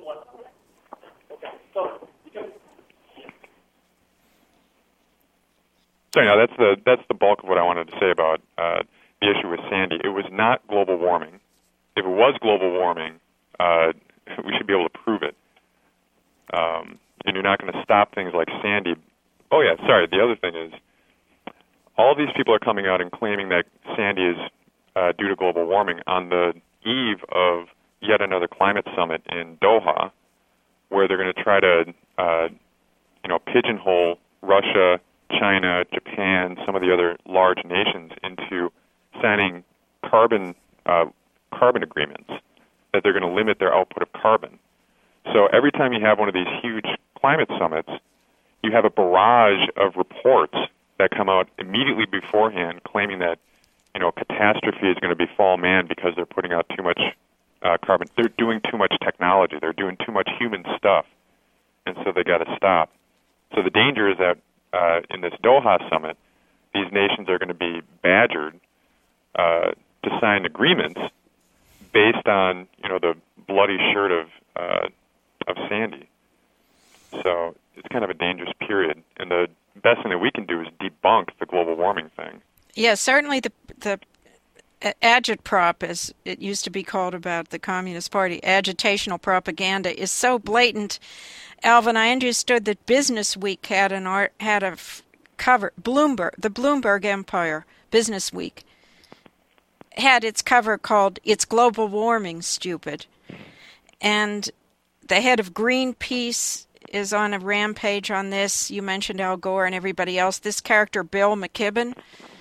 So now that's the that's the bulk of what I wanted to say about uh, the issue with Sandy. It was not global warming. If it was global warming, uh, we should be able to prove it. Um, and you're not going to stop things like Sandy. Oh yeah, sorry. The other thing is, all these people are coming out and claiming that Sandy is uh, due to global warming on the eve of yet another climate summit in Doha, where they're going to try to, uh, you know, pigeonhole Russia, China, Japan, some of the other large nations into signing carbon uh, carbon agreements that they're going to limit their output of carbon. So every time you have one of these huge climate summits, you have a barrage of reports that come out immediately beforehand claiming that, you know, catastrophe is going to befall man because they're putting out too much uh, carbon. They're doing too much technology. They're doing too much human stuff, and so they got to stop. So the danger is that uh, in this Doha summit, these nations are going to be badgered uh, to sign agreements based on, you know, the bloody shirt of uh, of Sandy. So it's kind of a dangerous period, and the best thing that we can do is debunk the global warming thing. Yeah, certainly the the agitprop, as it used to be called about the Communist Party, agitational propaganda, is so blatant. Alvin, I understood that Business Week had an art had a f- cover. Bloomberg, the Bloomberg Empire, Business Week, had its cover called "It's Global Warming, Stupid," and the head of Greenpeace is on a rampage on this. You mentioned Al Gore and everybody else. This character, Bill McKibben,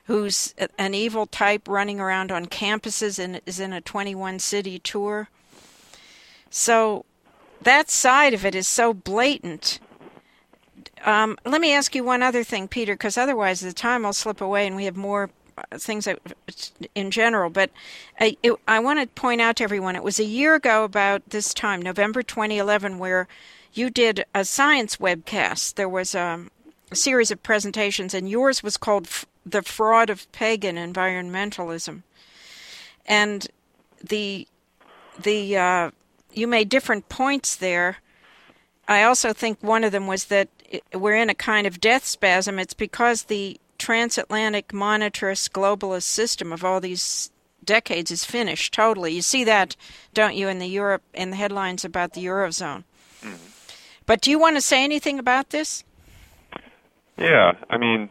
who's an evil type running around on campuses and is in a twenty-one city tour. So that side of it is so blatant. Um, let me ask you one other thing, Peter, because otherwise the time will slip away and we have more things that, in general. But I, it, I want to point out to everyone, it was a year ago about this time, November twenty eleven, where you did a science webcast. There was a, a series of presentations, and yours was called F- The Fraud of Pagan Environmentalism. And the the uh, you made different points there. I also think one of them was that we're in a kind of death spasm. It's because the transatlantic monetarist globalist system of all these decades is finished totally. You see that, don't you, in the Europe in the headlines about the Eurozone? Mm-hmm. But do you want to say anything about this? Yeah, I mean,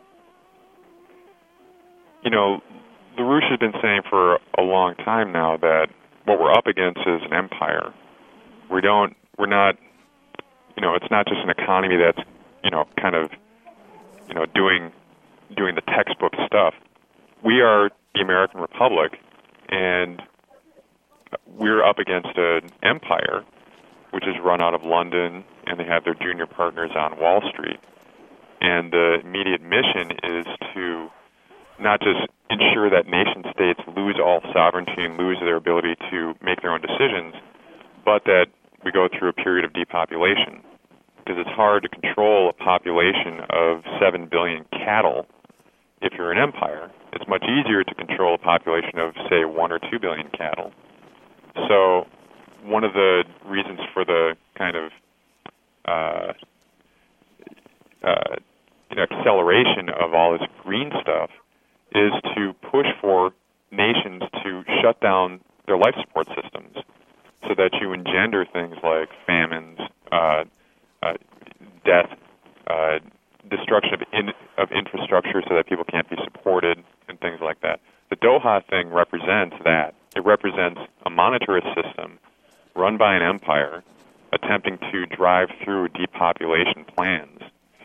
you know, LaRouche has been saying for a long time now that what we're up against is an empire. We don't, we're not, you know, it's not just an economy that's, you know, kind of, you know, doing doing the textbook stuff. We are the American Republic, and we're up against an empire, which is run out of London, and they have their junior partners on Wall Street. And the immediate mission is to not just ensure that nation-states lose all sovereignty and lose their ability to make their own decisions, but that we go through a period of depopulation. Because it's hard to control a population of seven billion cattle if you're an empire. It's much easier to control a population of, say, one or two billion cattle. So one of the reasons for the kind of uh, uh, you know, acceleration of all this green stuff is to push for nations to shut down their life support systems so that you engender things like famines, uh, uh, death, uh, destruction of, in, of infrastructure so that people can't be supported, and things like that. The Doha thing represents that. It represents a monetarist system run by an empire attempting to drive through depopulation plans.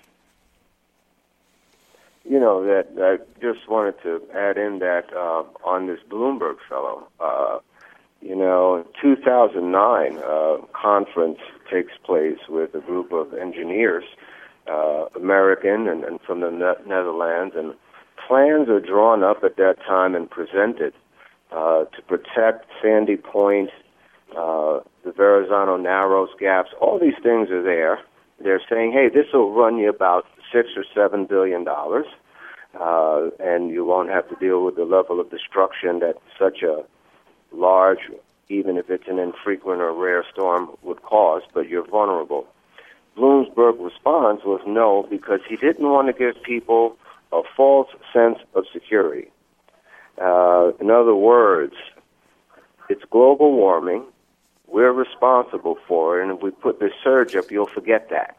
You know, that I just wanted to add in that uh, on this Bloomberg fellow, uh, you know, in two thousand nine, a conference takes place with a group of engineers, uh, American and, and from the ne- Netherlands, and plans are drawn up at that time and presented uh, to protect Sandy Point, uh, the Verrazano Narrows gaps. All these things are there. They're saying, hey, this will run you about six or seven billion dollars, uh, and you won't have to deal with the level of destruction that such a large, even if it's an infrequent or rare storm, would cause, but you're vulnerable. Bloomberg's response was no, because he didn't want to give people a false sense of security. Uh, in other words, it's global warming. We're responsible for it, and if we put this surge up, you'll forget that.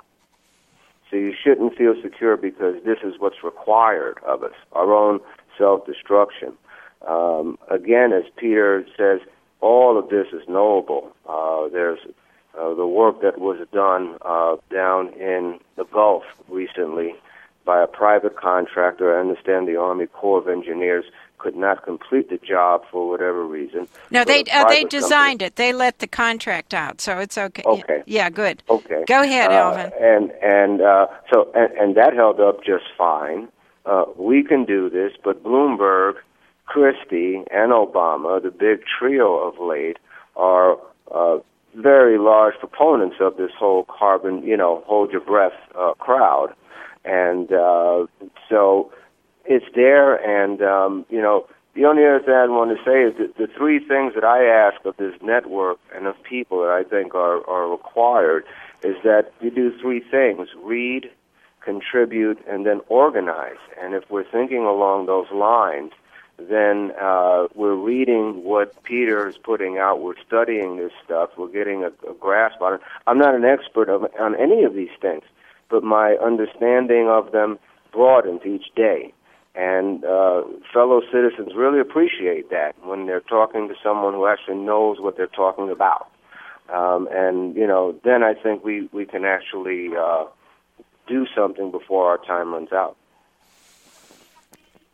So you shouldn't feel secure because this is what's required of us, our own self-destruction. Um, again, as Peter says, all of this is knowable. Uh, there's uh, the work that was done uh, down in the Gulf recently by a private contractor. I understand the Army Corps of Engineers could not complete the job for whatever reason. No, they uh, they designed company. it. They let the contract out, so it's okay. Okay. Yeah, good. Okay. Go ahead, uh, Alvin. And and uh, so and, and that held up just fine. Uh, we can do this, but Bloomberg, Christie, and Obama, the big trio of late, are uh, very large proponents of this whole carbon, you know, hold your breath uh, crowd. And uh, so it's there, and, um, you know, the only other thing I want to say is that the three things that I ask of this network and of people that I think are, are required is that you do three things: read, contribute, and then organize. And if we're thinking along those lines, then uh, we're reading what Peter is putting out, we're studying this stuff, we're getting a, a grasp on it. I'm not an expert of, on any of these things, but my understanding of them broadens each day. And uh, fellow citizens really appreciate that when they're talking to someone who actually knows what they're talking about. Um, and, you know, then I think we, we can actually uh, do something before our time runs out.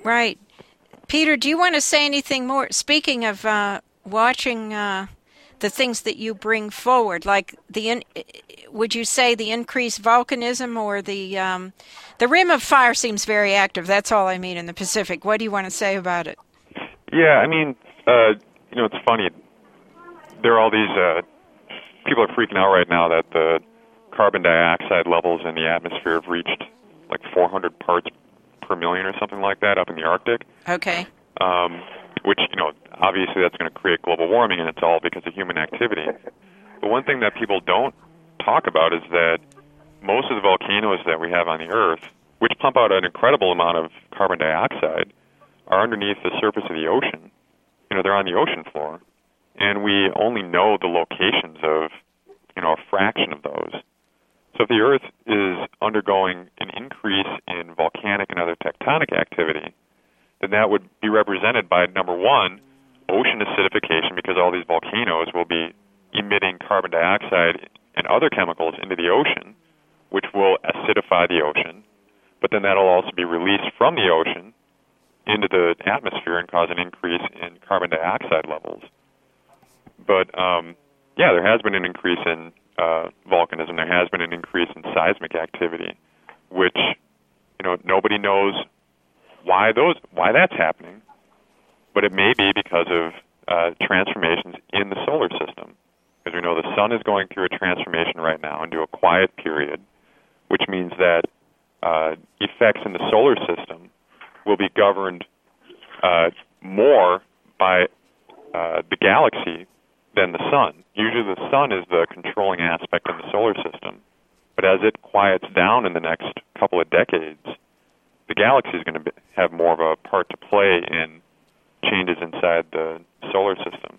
Right. Peter, do you want to say anything more? Speaking of uh, watching uh, the things that you bring forward, like the, in, would you say the increased volcanism or the um, the Rim of Fire seems very active? That's all I mean in the Pacific. What do you want to say about it? Yeah, I mean, uh, you know, it's funny. There are all these uh, people are freaking out right now that the carbon dioxide levels in the atmosphere have reached like four hundred parts per million or something like that up in the Arctic. Okay. Um, which, you know, obviously that's going to create global warming, and it's all because of human activity. But one thing that people don't talk about is that most of the volcanoes that we have on the Earth, which pump out an incredible amount of carbon dioxide, are underneath the surface of the ocean. You know, they're on the ocean floor, and we only know the locations of, you know, a fraction of those. So if the Earth is undergoing an increase in volcanic and other tectonic activity, then that would be represented by, number one, ocean acidification, because all these volcanoes will be emitting carbon dioxide and other chemicals into the ocean, which will acidify the ocean. But then that'll also be released from the ocean into the atmosphere and cause an increase in carbon dioxide levels. But, um, yeah, there has been an increase in uh, volcanism. There has been an increase in seismic activity, which, you know, nobody knows why those why that's happening, but it may be because of uh, transformations in the solar system. Because we know the sun is going through a transformation right now into a quiet period, which means that uh, effects in the solar system will be governed uh, more by uh, the galaxy than the sun. Usually the sun is the controlling aspect in the solar system, but as it quiets down in the next couple of decades, the galaxy is going to have more of a part to play in changes inside the solar system.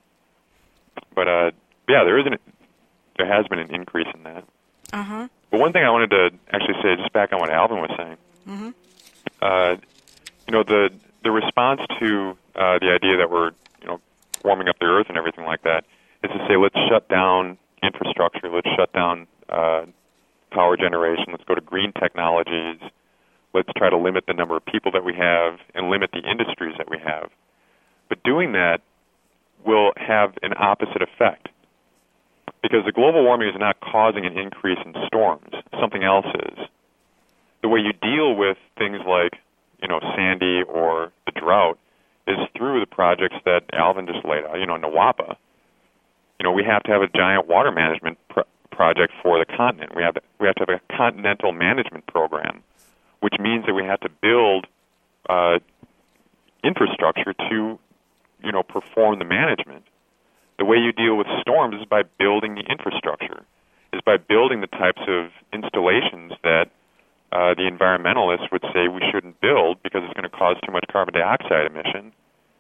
But uh, yeah, there is an, there has been an increase in that. Uh-huh. But one thing I wanted to actually say, just back on what Alvin was saying, mm-hmm. uh, you know, the the response to uh, the idea that we're, you know, warming up the Earth and everything like that is to say, let's shut down infrastructure, let's shut down uh, power generation, let's go to green technologies, let's try to limit the number of people that we have and limit the industries that we have. But doing that will have an opposite effect, because the global warming is not causing an increase in storms. Something else is. The way you deal with things like, you know, Sandy or the drought is through the projects that Alvin just laid out. You know, NWAPA. You know, we have to have a giant water management pro- project for the continent. We have to, we have to have a continental management program, which means that we have to build uh, infrastructure to, you know, perform the management. The way you deal with storms is by building the infrastructure, is by building the types of installations that uh, the environmentalists would say we shouldn't build because it's going to cause too much carbon dioxide emission.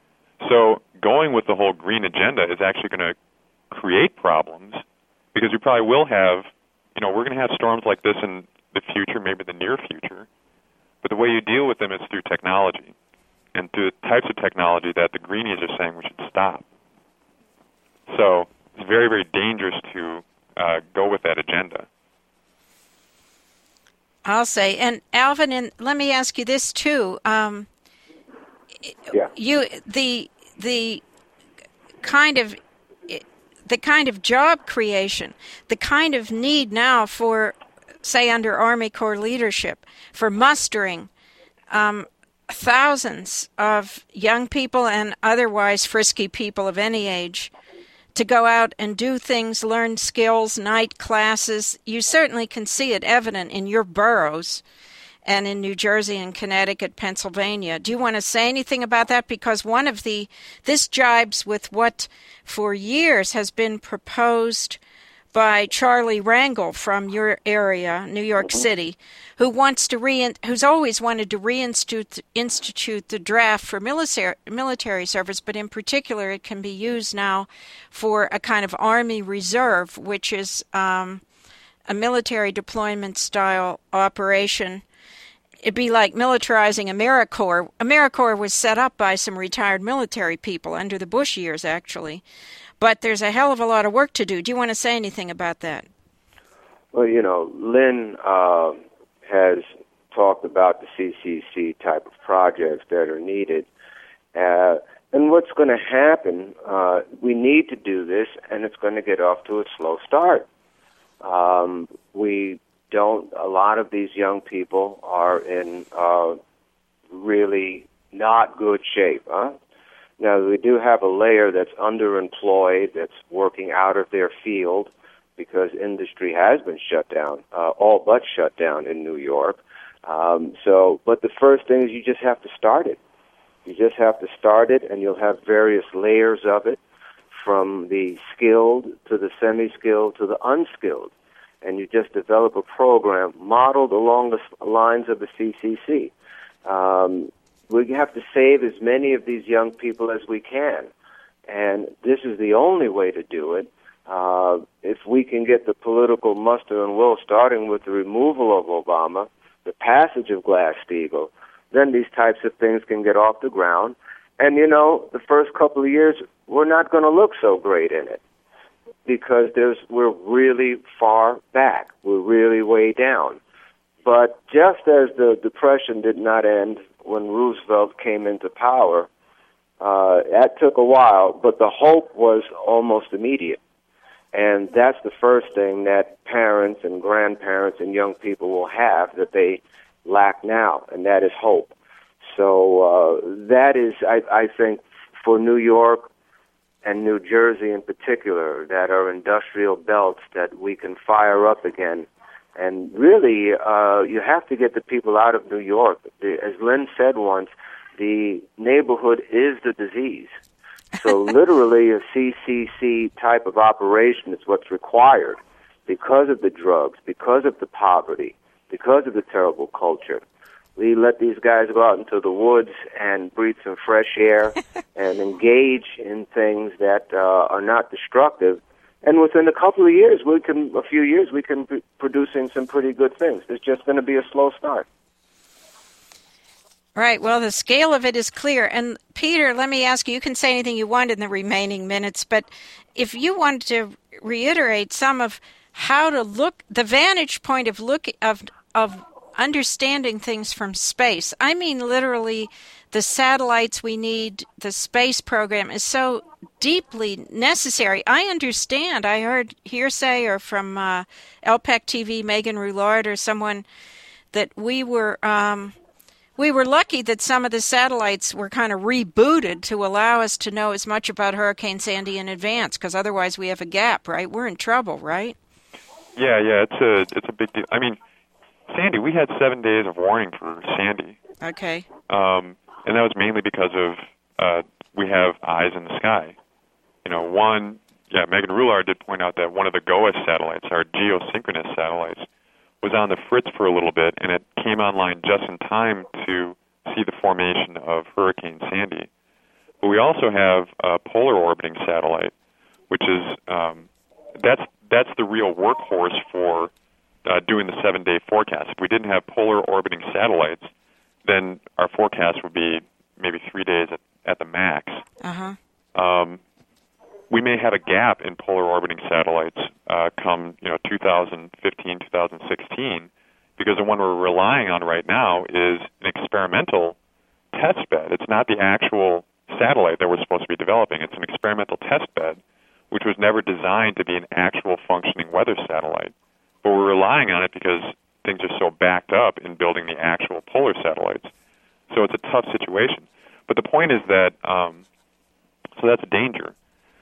So going with the whole green agenda is actually going to create problems, because we probably will have, you know, we're going to have storms like this in the future, maybe the near future. But the way you deal with them is through technology, and through the types of technology that the greenies are saying we should stop. So it's very, very dangerous to uh, go with that agenda. I'll say, and Alvin, and let me ask you this too. Um, yeah. You the the kind of the kind of job creation, the kind of need now for, say, under Army Corps leadership, for mustering um, thousands of young people and otherwise frisky people of any age to go out and do things, learn skills, night classes. You certainly can see it evident in your boroughs and in New Jersey and Connecticut, Pennsylvania. Do you want to say anything about that? Because one of the, this jibes with what for years has been proposed by Charlie Rangel from your area, New York City, who wants to re, who's always wanted to reinstitute institute the draft for military military service, but in particular, it can be used now for a kind of Army Reserve, which is um, a military deployment style operation. It'd be like militarizing AmeriCorps. AmeriCorps was set up by some retired military people under the Bush years, actually. But there's a hell of a lot of work to do. Do you want to say anything about that? Well, you know, Lynn uh, has talked about the C C C type of projects that are needed. Uh, and what's going to happen, uh, we need to do this, and it's going to get off to a slow start. Um, we don't, a lot of these young people are in uh, really not good shape. Huh? Now, we do have a layer that's underemployed, that's working out of their field because industry has been shut down, uh, all but shut down in New York. Um, so, but the first thing is you just have to start it. You just have to start it, and you'll have various layers of it, from the skilled to the semi-skilled to the unskilled. And you just develop a program modeled along the lines of the C C C. Um, we have to save as many of these young people as we can. And this is the only way to do it. Uh, if we can get the political muster and will, starting with the removal of Obama, the passage of Glass-Steagall, then these types of things can get off the ground. And, you know, the first couple of years, we're not going to look so great in it because there's we're really far back. We're really way down. But just as the Depression did not end when Roosevelt came into power, uh, that took a while, but the hope was almost immediate. And that's the first thing that parents and grandparents and young people will have that they lack now, and that is hope. So uh, that is, I, I think, for New York and New Jersey in particular, that are industrial belts that we can fire up again. And really, uh, you have to get the people out of New York. The, as Lynn said once, the neighborhood is the disease. So literally a C C C type of operation is what's required because of the drugs, because of the poverty, because of the terrible culture. We let these guys go out into the woods and breathe some fresh air and engage in things that uh, are not destructive. And within a couple of years, we can, a few years, we can be producing some pretty good things. It's just going to be a slow start. Right. Well, the scale of it is clear. And Peter, let me ask you, you can say anything you want in the remaining minutes, but if you wanted to reiterate some of how to look, the vantage point of look of of understanding things from space. I mean, literally, the satellites we need, the space program is so deeply necessary. I understand. I heard hearsay or from uh, L P E C T V, Megan Roulard or someone, that we were um, we were lucky that some of the satellites were kind of rebooted to allow us to know as much about Hurricane Sandy in advance, because otherwise we have a gap, right? We're in trouble, right? Yeah, yeah, it's a it's a big deal. I mean, Sandy, we had seven days of warning for Sandy. Okay. Um, and that was mainly because of uh, we have eyes in the sky. You know, one, yeah, Megan Roulard did point out that one of the GOES satellites, our geosynchronous satellites, was on the fritz for a little bit, and it came online just in time to see the formation of Hurricane Sandy. But we also have a polar orbiting satellite, which is um, that's that's the real workhorse for uh, doing the seven-day forecast. If we didn't have polar orbiting satellites, then our forecast would be maybe three days at, at the max. Uh-huh. Um, we may have a gap in polar orbiting satellites uh, come, you know, two thousand fifteen, two thousand sixteen, because the one we're relying on right now is an experimental test bed. It's not the actual satellite that we're supposed to be developing. It's an experimental test bed, which was never designed to be an actual functioning weather satellite. But we're relying on it because things are so backed up in building the actual polar satellites. So it's a tough situation. But the point is that, um, so that's a danger.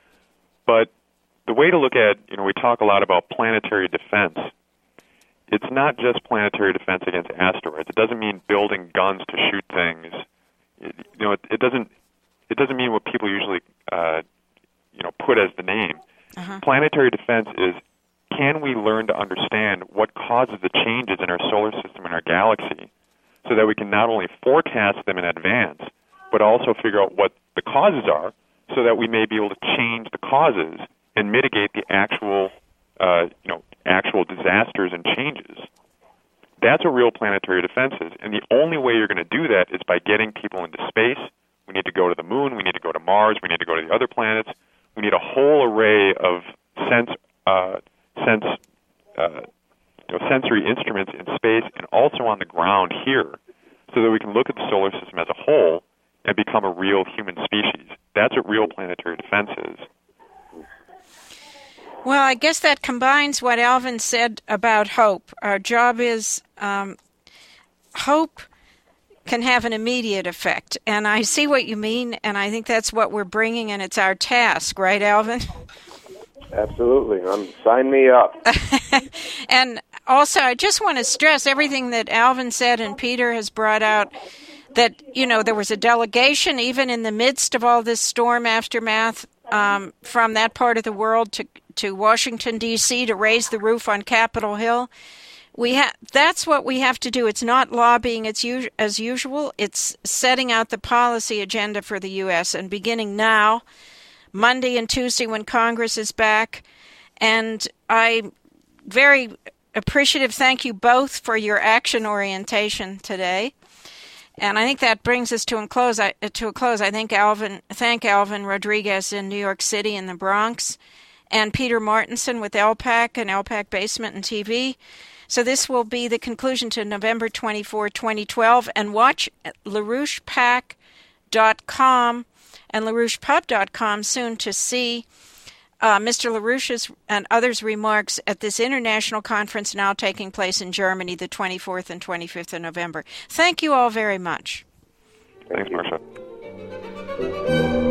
But the way to look at, you know, we talk a lot about planetary defense. It's not just planetary defense against asteroids. It doesn't mean building guns to shoot things. It, you know, it, it doesn't. It doesn't mean what people usually, uh, you know, put as the name. Uh-huh. Planetary defense is: can we learn to understand what causes the changes in our solar system and our galaxy, so that we can not only forecast them in advance, but also figure out what the causes are, so that we may be able to change the causes and mitigate the actual, uh, you know, actual disasters and changes. That's what real planetary defense is, and the only way you're going to do that is by getting people into space. We need to go to the moon. We need to go to Mars. We need to go to the other planets. We need a whole array of sense, uh, sense, uh, you know, sensory instruments in space, and also on the ground here so that we can look at the solar system as a whole and become a real human species. That's what real planetary defense is. Well, I guess that combines what Alvin said about hope. Our job is um, hope can have an immediate effect. And I see what you mean, and I think that's what we're bringing, and it's our task, right, Alvin? Absolutely. Um, sign me up. And also, I just want to stress everything that Alvin said and Peter has brought out, that, you know, there was a delegation even in the midst of all this storm aftermath um, from that part of the world to, to Washington, D C to raise the roof on Capitol Hill. We ha- that's what we have to do. It's not lobbying it's us- as usual. It's setting out the policy agenda for the U S and beginning now, Monday and Tuesday when Congress is back. And I'm very appreciative. Thank you both for your action orientation today. And I think that brings us to a close. I, to a close. I think Alvin, thank Alvin Rodriguez in New York City and the Bronx, and Peter Martinson with L PAC and L PAC Basement and T V. So this will be the conclusion to November twenty-fourth, twenty twelve. And watch LaRouche Pac dot com and LaRouche Pub dot com soon to see uh, Mister LaRouche's and others' remarks at this international conference now taking place in Germany the twenty-fourth and twenty-fifth of November. Thank you all very much. Thanks, Marcia.